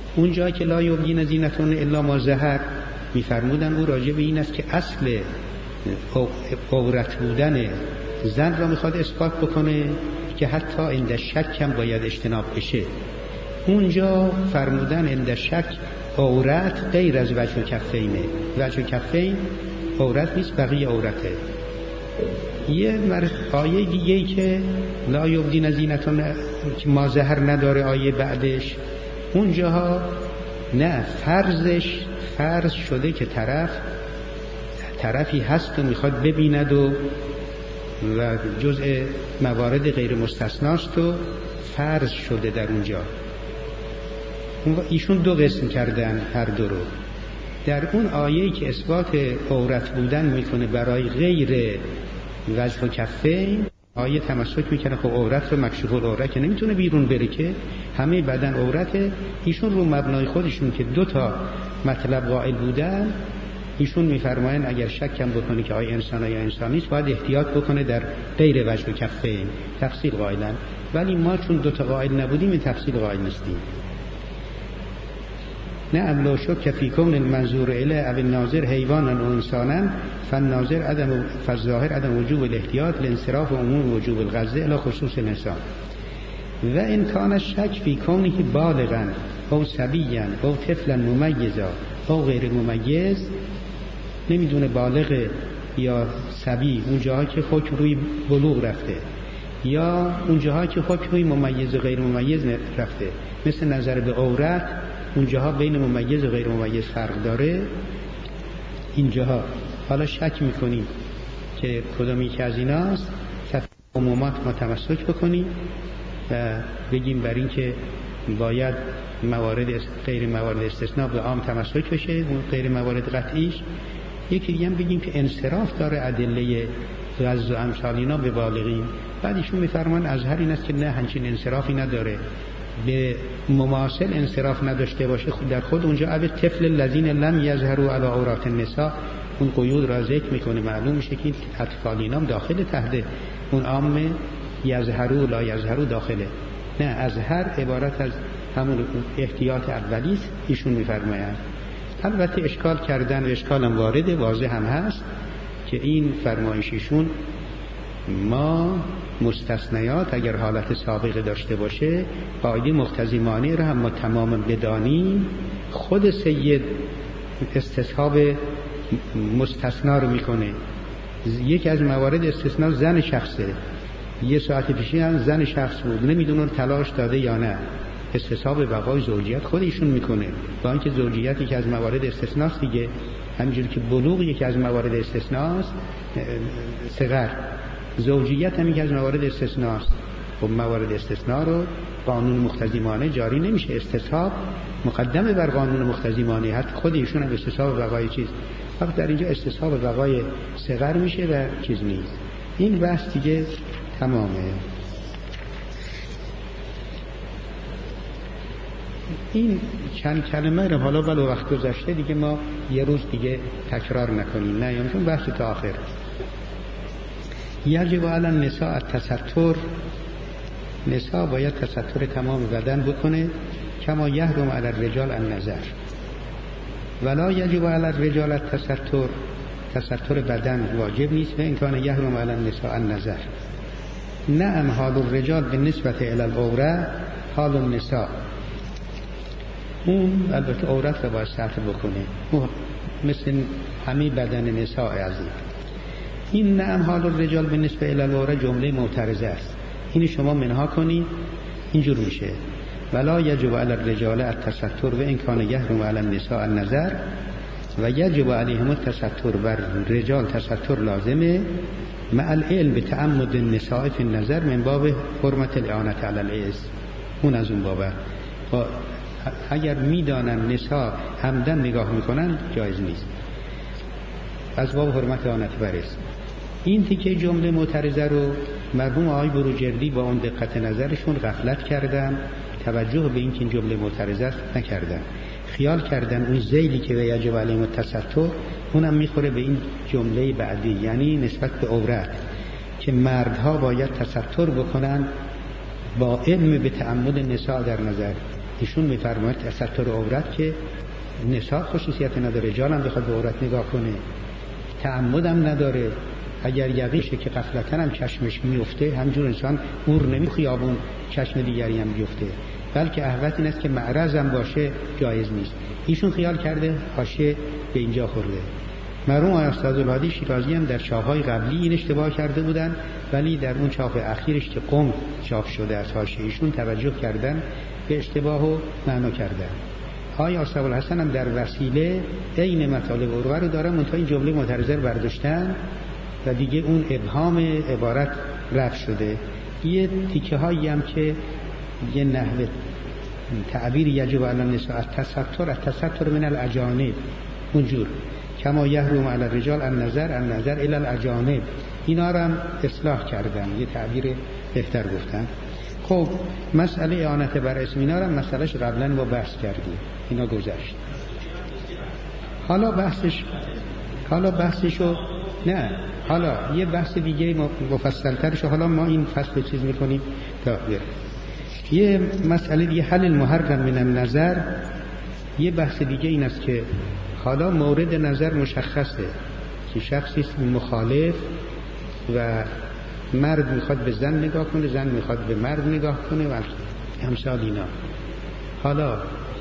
اونجا که لا یبدین زینتهن الا ما ظهر میفرمودن او راجع به این است که اصل عورت بودن زن را میخواد اثبات بکنه که حتی عند شک هم باید اجتناب بشه. اونجا فرمودن عند شک عورت غیر از وجه و کفینه، وجه و کفین عورت نیست، بقیه عورته. یه آیه دیگه ای که لا یبدین زینتهن که ما ظهر نداره آیه بعدش، اونجاها نه فرضش فرض شده که طرف طرفی هست و میخواد ببیند و و جزء موارد غیر مستثناست و فرض شده در اونجا. ایشون دو قسم کردن هر دو رو. در اون آیه‌ای که اثبات عورت بودن میکنه برای غیر وجه و کفین، آیه تمسک میکنه خب عورت رو مکشوف العورت که نمیتونه بیرون بره که همه بدن عورته. ایشون رو مبنای خودشون که دو تا مطلب قائل بودن، ایشون میفرمایند اگر شکم بکنه که آیا انسان یا انسان نیست باید احتیاط بکنه در غیر وجه و کفین. تفصیل قائلن، ولی ما چون دو تا قائل نبودیم این تفصیل قائل نیستیم. نه ابلو شک فی کون المنظور اله او الناظر حیوانا و انسانا فالناظر عدم فالظاهر عدم وجوب الاحتیاط لانصراف عموم وجوب الغزه الی خصوص الانسان و ان کان شک فی کونه بالغا او صبیا او طفلا ممیزا او غیر ممیز، نمیدونه بالغ یا صبی، اون جاها که حکم روی بلوغ رفته، یا اون جاها که حکم روی ممیز و غیر ممیز رفته، مثل نظر به عورت اونجاها بین ممیز و غیر ممیز فرق داره. اینجاها حالا شک میکنیم که کدام یکی از ایناست، عمومات ما تمسک بکنیم و بگیم بر این که باید موارد غیر موارد استثناء به عام تمسک بشه، اون غیر موارد قطعیش. یکی دیگه هم بگیم که انصراف داره ادله غض و امثال اینا به بالغین. بعد ایشون میفرمان از هر این است که نه همچین انصرافی نداره، به مماثل انصراف نداشته باشه خود در خود اونجا اب طفل الذین لم یظهروا علی عورات النساء اون قیود را ذکر میکنه، معلوم میشه که اطفال اینام داخل تحت اون عام یظهروا لا یظهروا داخله. نه، از هر عبارت از همون احتیاط اولیست ایشون میفرمایند. البته اشکال کردن و اشکال هم وارده، واضح هم هست که این فرمایششون ما مستثنیات اگر حالت سابقه داشته باشه قاعده مقتضی مانع رو هم ما تماما بدانیم. خود سید استصحاب مستثنا رو میکنه. یکی از موارد استثناء زن شخصه، یه ساعت پیشی هم زن شخص بود، نمیدونه تلاش داده یا نه، استصحاب بقای زوجیت خودشون میکنه. با اینکه زوجیت یکی از موارد استثناست دیگه، همینجوری که بلوغ یکی از موارد استثناست، صغر زوجیت هم یکی از موارد استثناست. خب موارد استثناء رو قانون مقتضی مانع جاری نمیشه، استصحاب مقدمه بر قانون مقتضی مانع. حتی خود ایشون هم استصحاب بقای چیز، فقط در اینجا استصحاب بقای صغر میشه و چیز نیست. این بحث دیگه تمامه. این چند کلمه رو حالا ولو وقت گذشته دیگه ما یه روز دیگه تکرار نکنیم، نه یعنی بحث تا آخر. یجب علی النساء التستر، نساء باید تستر تمام بدن بکنه، کما یحرم علی الرجال النظر. ولا یجب علی الرجال التستر، تستر بدن واجب نیست و این کان یحرم علی النساء النظر. نعم حال الرجال بالنسبه الی العوره حال النساء، اون البته عورت رو باید سطر بکنه مثل همه بدن نساء عزیز. این نعم حال الرجال بالنسبه الی العوره جمله معترضه است، این شما منها کنید اینجور میشه. ولا یجب علی الرجال التستر و ان کان یحرم علی النساء النظر و یجب علیهم التستر، بر رجال تستر لازمه مع العلم بتعمد النساء فی النظر من باب حرمت الاعانه علی العز. اون از اون بابه اگر میدانن نساء همدن نگاه میکنن جایز نیست، از باب حرمت اعانت بر عز. این تیکه جمله معترضه رو مرحوم آقای بروجردی با اون دقت نظرشون غفلت کردن، توجه به این که این جمله معترضه نکردن، خیال کردن اون ذیلی که یجب علیهم التستر اونم میخوره به این جمله بعدی، یعنی نسبت به عورت که مردها باید تستر بکنن با علم به تعمد نساء در نظر. ایشون میفرماید تستر عورت که نساء خصوصیت نداره، رجال هم بخواد به عورت نگاه کنه، تعمد هم نداره. اگر یقیشه که غفلتاً هم چشمش میفته، همجور انسان اور نمی خیابون چشم دیگری هم بیفته، بلکه احوط این است که معرض هم باشه جایز نیست. ایشون خیال کرده حاشیه به اینجا خورده. مرحوم آقای استادالهادی شیرازی هم در چاپ‌های قبلی این اشتباه کرده بودن، ولی در اون چاپ اخیرش که قم چاپ شده از حاشیه ایشون توجه کردن به اشتباه و معنا کردن. آقای استادالحسن هم در وسیله عین مطالب عروه رو دارن، منتها این جمله معترضه رو برداشتن و دیگه اون ابهام عبارت رفع شده. یه تیکه هایی هم که یه نحوه تعبیر یجب علی النساء التستر التستر من الاجانب، اونجور کما یحرم علی الرجال النظر النظر الی الاجانب، اینا رو هم اصلاح کردن، یه تعبیر بهتر گفتن. خب مسئله اعانت بر اسم اینا رو هم مسئلهش قبلا با بحث کردیم، اینا گذشت. حالا بحثش حالا بحثشو نه حالا یه بحث دیگه مفصل‌ترش، حالا ما این فصل چیز میکنیم تا بره. یه مسئله دیگه حل المحرم من النظر، یه بحث دیگه این است که حالا مورد نظر مشخصه که شخصی مخالف و مرد میخواد به زن نگاه کنه، زن میخواد به مرد نگاه کنه و امثال اینا. حالا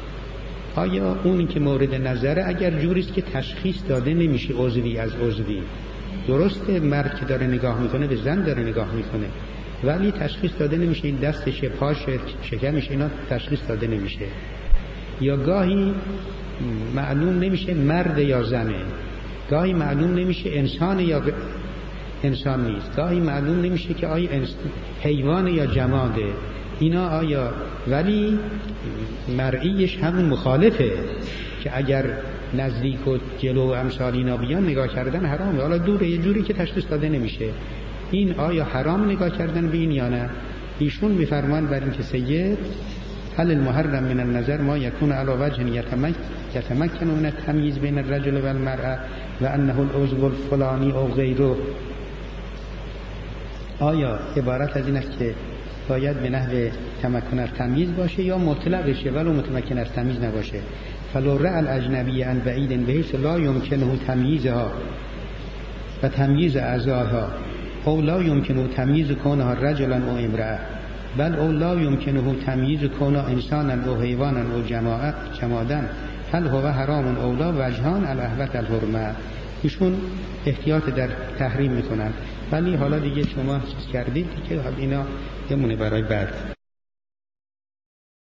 آیا اونی که مورد نظره اگر جوریست که تشخیص داده نمیشه عضوی از عضوی، درسته مرد که داره نگاه میکنه به زن داره نگاه میکنه، ولی تشخیص داده نمیشه این دستشه پاشه شکمش، اینا تشخیص داده نمیشه، یا گاهی معلوم نمیشه مرد یا زنه، گاهی معلوم نمیشه انسان یا انسان نیست، گاهی معلوم نمیشه که آیا حیوان یا جماده، اینا آیا، ولی مرئیش همون مخالفه که اگر نزدیک و جلو و امثال اینا بیان نگاه کردن حرامه. حالا دوره یه جوری که تشخیص داده نمیشه این آیا حرام نگاه کردن به این یا نه. ایشون میفرمان بر این که سید حل المحرم من النظر ما یکون علی وجه یتمکن من التمییز بین الرجل و المرأة و انه العضو الفلانی او غیره. آیا عبارت از این است که باید به نحو تمکن از تمییز باشه یا مطلقشه ولو متمکن از تمییز نباشه؟ فلو رأى الاجنبی عن بعید بحیث لا یمکنه تمییزها و تمییز اعضاها او لا یمکنه تمییز کونها رجلا او امرأة بل او لا یمکنه تمییز کونها انسانا او حیوانا او جماعت جمادا هل هو حرام او لا وجهان الاحوت الحرمه. ایشون احتیاط در تحریم میکنن، ولی حالا دیگه شما چیز کردید که اینا یمونه برای بعد.